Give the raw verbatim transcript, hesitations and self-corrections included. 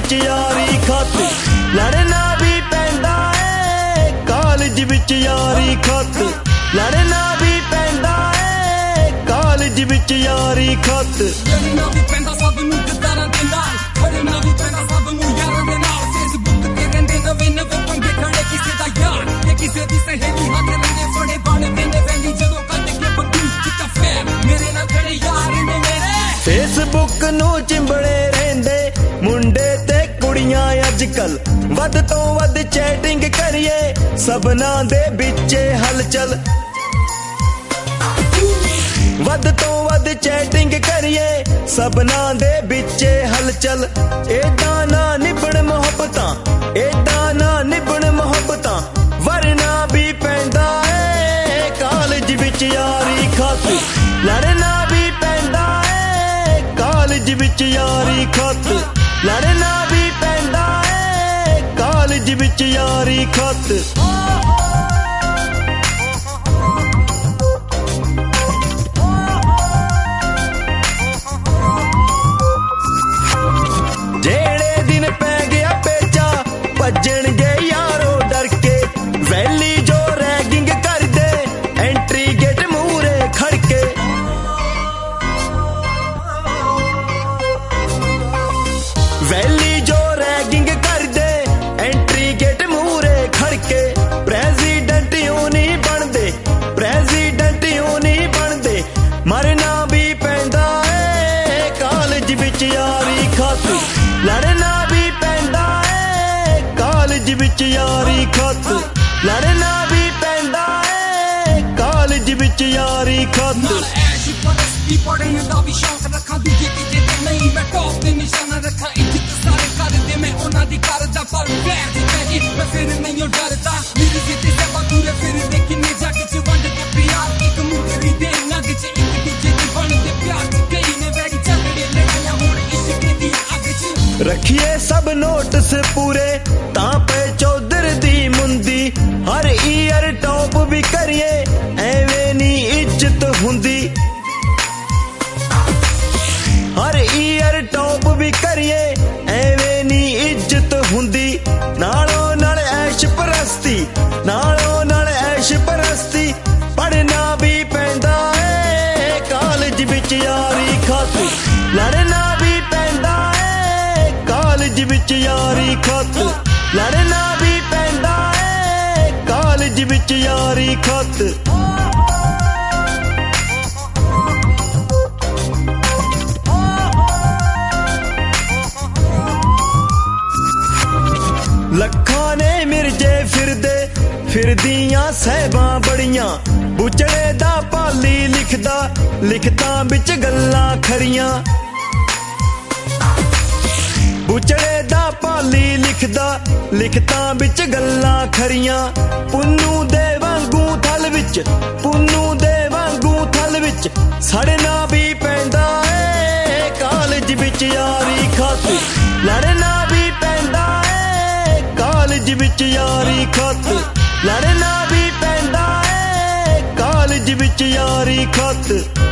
विच यारी खातिर लड़ना भी पैंदा है कॉलेज विच यारी खातिर लड़ना भी पैंदा है कॉलेज विच यारी खातिर लड़ना भी पैंदा सब नूं गद्दारां दे नाल खड़ना भी पैंदा सब नूं यारां दे नाल फेसबुक ते रहिंदे नवें नवें पंगे खड़े किसे दा यार ते किसे दी सहेली हत्थ रंगे फड़े बण देंदे वैली जदों कट के बंदूक चिट्टा फैर मेरे नाल खड़े यार ने मेरे फेसबुक नूं चिंबड़े रहिंदे मुंडे ते कुड़ियां अजकल वध तो वध चैटिंग करिए सबना दे बिचे हलचल वध तो वध चैटिंग करिए सबना दे बिचे हलचल एदा ना निबण मोहब्बतां एदा ना निबण मोहब्बतां वरना भी पैंदा है कॉलेज विच यारी खातिर लड़ना भी पैंदा है कॉलेज विच यारी खातिर लड़ना भी पैंदा है कॉलेज विच यारी खातिर जेड़े दिन पै गया पेचा भजणगे यारो डर के वैली जो रैगिंग कर दे एंट्री गेट मूरे खड़के वैली जो रैगिंग कर दे एंट्री गेट मूरे खड़के प्रेसिडेंट यूं नहीं बनदे प्रेसिडेंट यूं नहीं बनदे मरना भी पैंदा है कॉलेज विच यारी खातिर लड़ना भी पैंदा है कॉलेज विच यारी खातिर लड़ना भी पैंदा है कॉलेज विच यारी खातिर ऐश परस्ती पढ़ने दा भी शौक रखा दूजे तीजे ते नहीं मैं टॉप ते निशाना रखा इज्जत सारे कर दे मैं उन्हां दी करदा पर पैर दी पैजी मैं फिर नहीं डरदा मेरी जिद्द से बदूरे फिर दे किन्ने जग च वंड के प्यार एक मुकरी दे नग च एक दूजे दी बन दे प्यार च कई ने वैरी झगड़े लड़ियां हुण इश्क दी अग च रखिए सब नोटिस पूरे तां पे चौधर दी मुंदी हर ईयर टॉप भी करिए एवें नी इज्जत हुंदी हर ईयर टॉप भी करिए एवें नी इज्जत हुंदी नालों नाल ऐश परस्ती नालों नाल ऐश परस्ती पढ़ना भी पैंदा है कॉलेज विच यारी खातिर लड़ना भी पैंदा है कॉलेज विच यारी खातिर लड़ना भी पैंदा है कॉलेज विच यारी खातिर लखां ने मिर्जे फिरदे फिरदियां सहबां बड़ियां बुचड़े दा पाली लिखदा लिखतां बिच गल्लां खरियां बुचड़े दा पाली लिखदा लिखतां बिच गल्लां खरियां पुन्नू दे वांगू थल विच पुन्नू दे वांगू थल विच सड़ना भी पैंदा है कॉलेज विच यारी खातिर लड़ना भी पैंदा है कॉलेज विच यारी खातिर लड़ना भी पैंदा है कॉलेज विच यारी खातिर